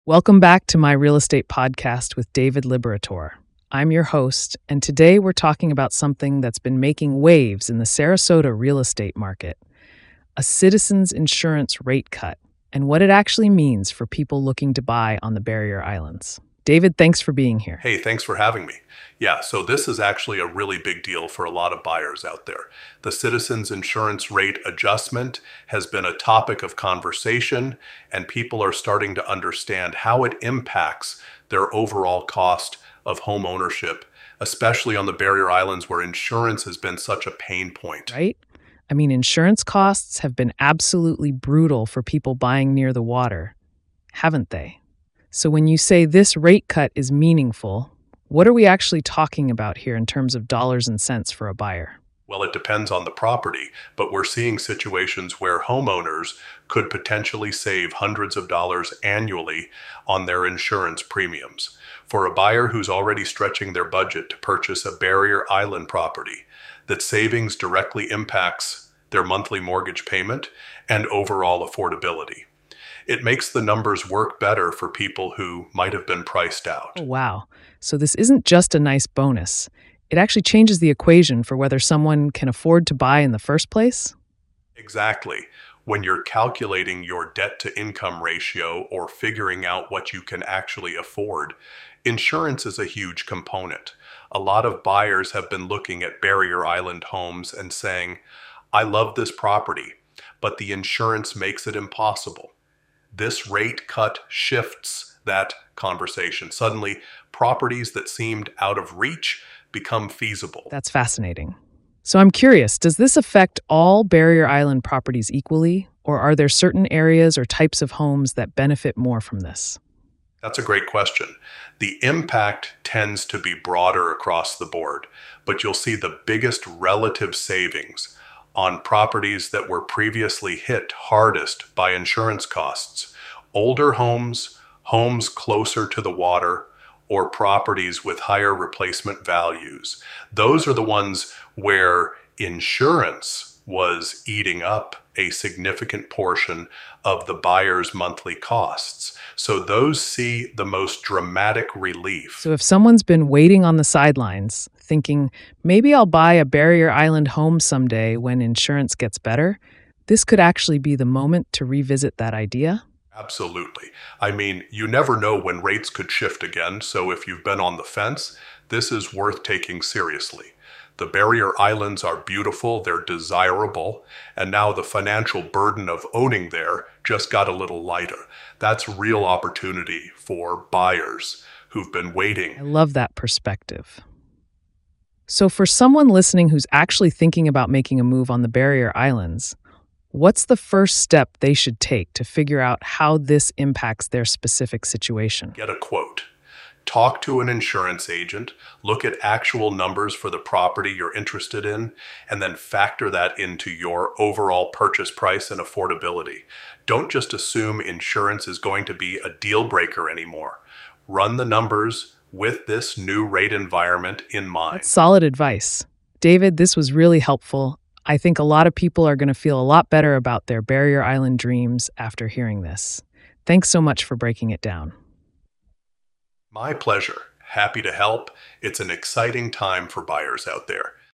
Welcome back to my real estate podcast with David Liberator. I'm your host, and today we're talking about something that's been making waves in the Sarasota real estate market, a Citizens Insurance rate cut, and what it actually means for people looking to buy on the Barrier Islands. David, thanks for being here. Hey, thanks for having me. Yeah, so this is actually a really big deal for a lot of buyers out there. The Citizens Insurance rate adjustment has been a topic of conversation, and people are starting to understand how it impacts their overall cost of home ownership, especially on the Barrier Islands where insurance has been such a pain point. Right? I mean, insurance costs have been absolutely brutal for people buying near the water, haven't they? So when you say this rate cut is meaningful, what are we actually talking about here in terms of dollars and cents for a buyer? Well, it depends on the property, but we're seeing situations where homeowners could potentially save hundreds of dollars annually on their insurance premiums. For a buyer who's already stretching their budget to purchase a Barrier Island property, that savings directly impacts their monthly mortgage payment and overall affordability. It makes the numbers work better for people who might have been priced out. Oh, wow. So this isn't just a nice bonus. It actually changes the equation for whether someone can afford to buy in the first place? Exactly. When you're calculating your debt to income ratio or figuring out what you can actually afford, insurance is a huge component. A lot of buyers have been looking at Barrier Island homes and saying, I love this property, but the insurance makes it impossible. This rate cut shifts that conversation. Suddenly, properties that seemed out of reach become feasible. That's fascinating. So I'm curious, does this affect all Barrier Island properties equally, or are there certain areas or types of homes that benefit more from this? That's a great question. The impact tends to be broader across the board, but you'll see the biggest relative savings on properties that were previously hit hardest by insurance costs. Older homes, homes closer to the water, or properties with higher replacement values. Those are the ones where insurance was eating up a significant portion of the buyer's monthly costs. So those see the most dramatic relief. So if someone's been waiting on the sidelines, thinking, maybe I'll buy a Barrier Island home someday when insurance gets better, this could actually be the moment to revisit that idea? Absolutely. I mean, you never know when rates could shift again, so if you've been on the fence, this is worth taking seriously. The Barrier Islands are beautiful, they're desirable, and now the financial burden of owning there just got a little lighter. That's real opportunity for buyers who've been waiting. I love that perspective. So for someone listening who's actually thinking about making a move on the Barrier Islands, what's the first step they should take to figure out how this impacts their specific situation? Get a quote. Talk to an insurance agent, look at actual numbers for the property you're interested in, and then factor that into your overall purchase price and affordability. Don't just assume insurance is going to be a deal breaker anymore. Run the numbers with this new rate environment in mind. That's solid advice. David, this was really helpful. I think a lot of people are going to feel a lot better about their Barrier Island dreams after hearing this. Thanks so much for breaking it down. My pleasure. Happy to help. It's an exciting time for buyers out there.